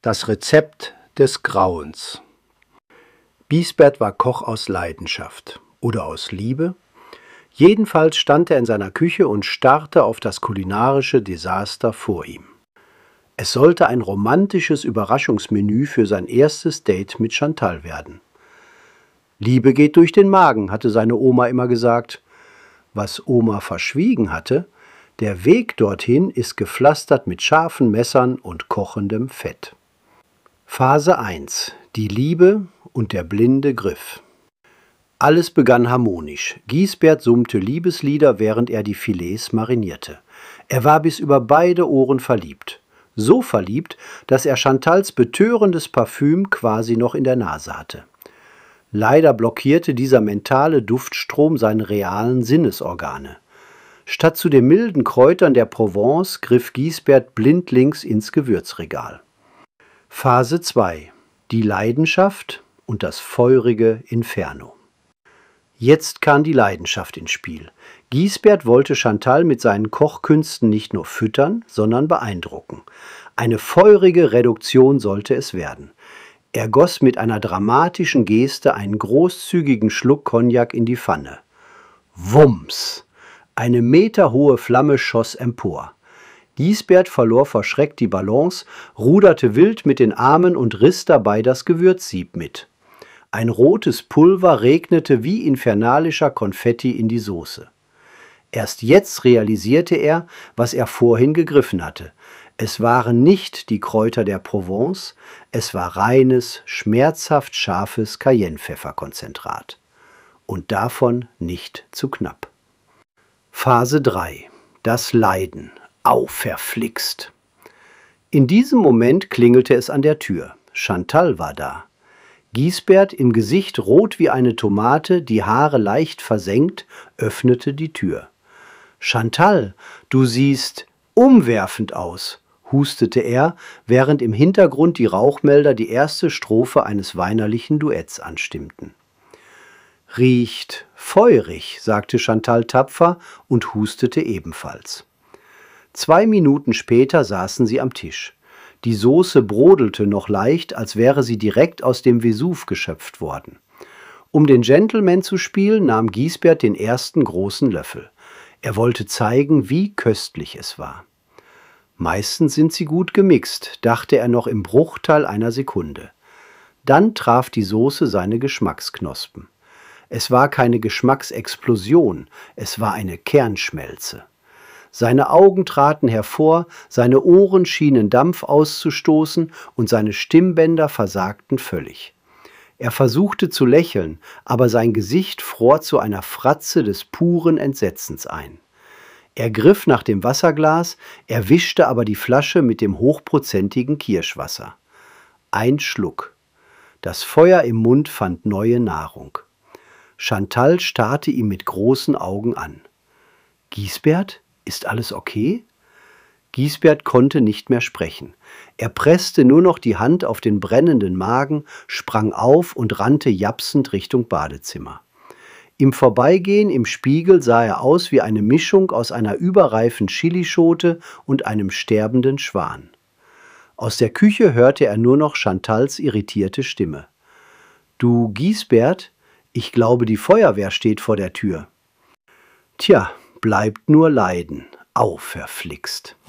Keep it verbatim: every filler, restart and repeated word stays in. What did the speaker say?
Das Rezept des Grauens. Giesbert war Koch aus Leidenschaft oder aus Liebe. Jedenfalls stand er in seiner Küche und starrte auf das kulinarische Desaster vor ihm. Es sollte ein romantisches Überraschungsmenü für sein erstes Date mit Chantal werden. Liebe geht durch den Magen, hatte seine Oma immer gesagt. Was Oma verschwiegen hatte: der Weg dorthin ist gepflastert mit scharfen Messern und kochendem Fett. Phase eins. Die Liebe und der blinde Griff. Alles begann harmonisch. Giesbert summte Liebeslieder, während er die Filets marinierte. Er war bis über beide Ohren verliebt. So verliebt, dass er Chantals betörendes Parfüm quasi noch in der Nase hatte. Leider blockierte dieser mentale Duftstrom seine realen Sinnesorgane. Statt zu den milden Kräutern der Provence griff Giesbert blindlings ins Gewürzregal. Phase zwei. Die Leidenschaft und das feurige Inferno. Jetzt kam die Leidenschaft ins Spiel. Giesbert wollte Chantal mit seinen Kochkünsten nicht nur füttern, sondern beeindrucken. Eine feurige Reduktion sollte es werden. Er goss mit einer dramatischen Geste einen großzügigen Schluck Cognac in die Pfanne. Wumms! Eine meterhohe Flamme schoss empor. Giesbert verlor vor Schreck die Balance, ruderte wild mit den Armen und riss dabei das Gewürzsieb mit. Ein rotes Pulver regnete wie infernalischer Konfetti in die Soße. Erst jetzt realisierte er, was er vorhin gegriffen hatte. Es waren nicht die Kräuter der Provence, es war reines, schmerzhaft scharfes Cayennepfefferkonzentrat. Und davon nicht zu knapp. Phase drei. Das Leiden. Au, verflixt! In diesem Moment klingelte es an der Tür. Chantal war da. Giesbert, im Gesicht rot wie eine Tomate, die Haare leicht versenkt, öffnete die Tür. »Chantal, du siehst umwerfend aus«, hustete er, während im Hintergrund die Rauchmelder die erste Strophe eines weinerlichen Duetts anstimmten. »Riecht feurig«, sagte Chantal tapfer und hustete ebenfalls. Zwei Minuten später saßen sie am Tisch. Die Soße brodelte noch leicht, als wäre sie direkt aus dem Vesuv geschöpft worden. Um den Gentleman zu spielen, nahm Giesbert den ersten großen Löffel. Er wollte zeigen, wie köstlich es war. Meistens sind sie gut gemixt, dachte er noch im Bruchteil einer Sekunde. Dann traf die Soße seine Geschmacksknospen. Es war keine Geschmacksexplosion, es war eine Kernschmelze. Seine Augen traten hervor, seine Ohren schienen Dampf auszustoßen und seine Stimmbänder versagten völlig. Er versuchte zu lächeln, aber sein Gesicht fror zu einer Fratze des puren Entsetzens ein. Er griff nach dem Wasserglas, erwischte aber die Flasche mit dem hochprozentigen Kirschwasser. Ein Schluck. Das Feuer im Mund fand neue Nahrung. Chantal starrte ihn mit großen Augen an. »Giesbert? Ist alles okay?« Giesbert konnte nicht mehr sprechen. Er presste nur noch die Hand auf den brennenden Magen, sprang auf und rannte japsend Richtung Badezimmer. Im Vorbeigehen im Spiegel sah er aus wie eine Mischung aus einer überreifen Chilischote und einem sterbenden Schwan. Aus der Küche hörte er nur noch Chantals irritierte Stimme. »Du, Giesbert, ich glaube, die Feuerwehr steht vor der Tür.« »Tja, bleibt nur leiden. Au, verflixt!«